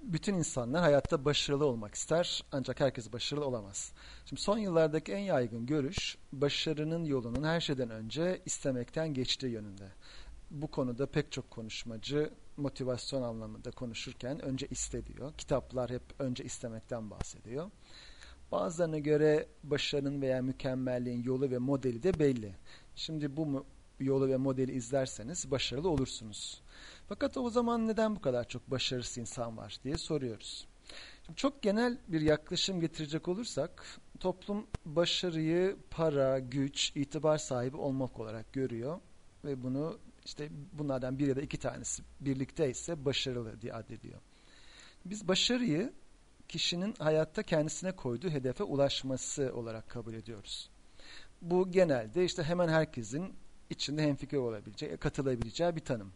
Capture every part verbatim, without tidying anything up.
Bütün insanlar hayatta başarılı olmak ister ancak herkes başarılı olamaz. Şimdi son yıllardaki en yaygın görüş başarının yolunun her şeyden önce istemekten geçtiği yönünde. Bu konuda pek çok konuşmacı motivasyon anlamında konuşurken önce iste diyor. Kitaplar hep önce istemekten bahsediyor. Bazılarına göre başarının veya mükemmelliğin yolu ve modeli de belli. Şimdi bu yolu ve modeli izlerseniz başarılı olursunuz. Fakat o zaman neden bu kadar çok başarısız insan var diye soruyoruz. Şimdi çok genel bir yaklaşım getirecek olursak toplum başarıyı para, güç, itibar sahibi olmak olarak görüyor ve bunu işte bunlardan bir ya da iki tanesi birlikte ise başarılı diye addediyor. Biz başarıyı kişinin hayatta kendisine koyduğu hedefe ulaşması olarak kabul ediyoruz. Bu genelde işte hemen herkesin içinde hemfikir olabileceği, katılabileceği bir tanım.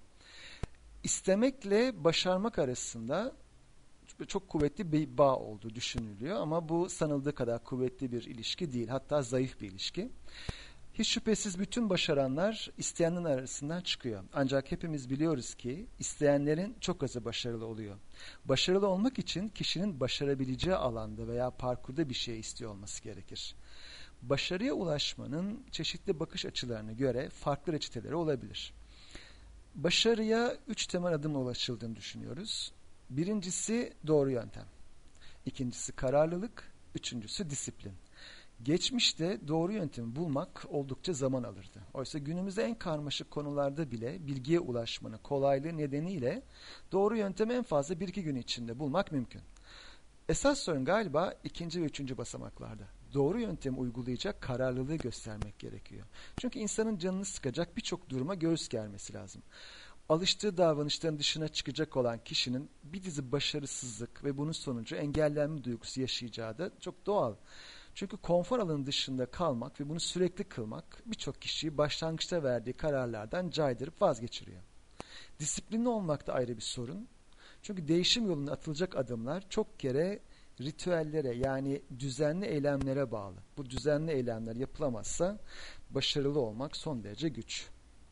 İstemekle başarmak arasında çok kuvvetli bir bağ olduğu düşünülüyor ama bu sanıldığı kadar kuvvetli bir ilişki değil, hatta zayıf bir ilişki. Hiç şüphesiz bütün başaranlar isteyenlerin arasından çıkıyor. Ancak hepimiz biliyoruz ki isteyenlerin çok azı başarılı oluyor. Başarılı olmak için kişinin başarabileceği alanda veya parkurda bir şey istiyor olması gerekir. Başarıya ulaşmanın çeşitli bakış açılarına göre farklı reçeteleri olabilir. Başarıya üç temel adımla ulaşıldığını düşünüyoruz. Birincisi doğru yöntem. İkincisi kararlılık. Üçüncüsü disiplin. Geçmişte doğru yöntemi bulmak oldukça zaman alırdı. Oysa günümüzde en karmaşık konularda bile bilgiye ulaşmanın kolaylığı nedeniyle doğru yöntemi en fazla bir iki gün içinde bulmak mümkün. Esas sorun galiba ikinci ve üçüncü basamaklarda. Doğru yöntemi uygulayacak kararlılığı göstermek gerekiyor. Çünkü insanın canını sıkacak birçok duruma göğüs germesi lazım. Alıştığı davranışların dışına çıkacak olan kişinin bir dizi başarısızlık ve bunun sonucu engellenme duygusu yaşayacağı da çok doğal. Çünkü konfor alanı dışında kalmak ve bunu sürekli kılmak birçok kişiyi başlangıçta verdiği kararlardan caydırıp vazgeçiriyor. Disiplinli olmak da ayrı bir sorun. Çünkü değişim yoluna atılacak adımlar çok kere ritüellere yani düzenli eylemlere bağlı. Bu düzenli eylemler yapılamazsa başarılı olmak son derece güç.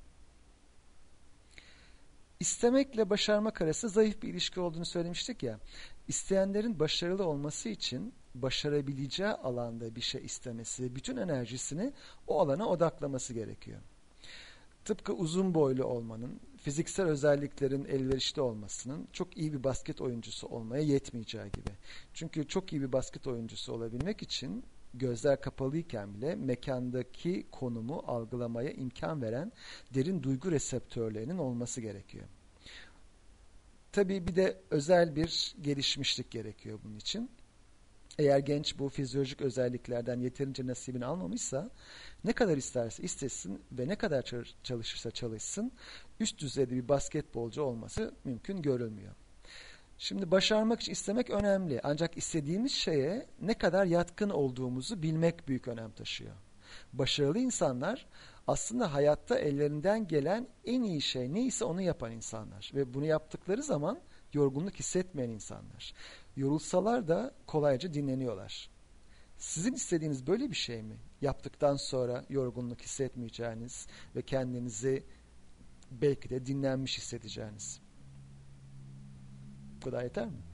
İstemekle başarmak arasında zayıf bir ilişki olduğunu söylemiştik ya. İsteyenlerin başarılı olması için başarabileceği alanda bir şey istemesi, bütün enerjisini o alana odaklaması gerekiyor. Tıpkı uzun boylu olmanın, fiziksel özelliklerin elverişli olmasının çok iyi bir basket oyuncusu olmaya yetmeyeceği gibi. Çünkü çok iyi bir basket oyuncusu olabilmek için gözler kapalıyken bile mekandaki konumu algılamaya imkan veren derin duygu reseptörlerinin olması gerekiyor. Tabii bir de özel bir gelişmişlik gerekiyor bunun için. Eğer genç bu fizyolojik özelliklerden yeterince nasibini almamışsa ne kadar isterse istesin ve ne kadar çalışırsa çalışsın üst düzeyde bir basketbolcu olması mümkün görülmüyor. Şimdi başarmak için istemek önemli ancak istediğimiz şeye ne kadar yatkın olduğumuzu bilmek büyük önem taşıyor. Başarılı insanlar aslında hayatta ellerinden gelen en iyi şey neyse onu yapan insanlar ve bunu yaptıkları zaman yorgunluk hissetmeyen insanlar. Yorulsalar da kolayca dinleniyorlar. Sizin istediğiniz böyle bir şey mi? Yaptıktan sonra yorgunluk hissetmeyeceğiniz ve kendinizi belki de dinlenmiş hissedeceğiniz. Bu kadar yeter mi?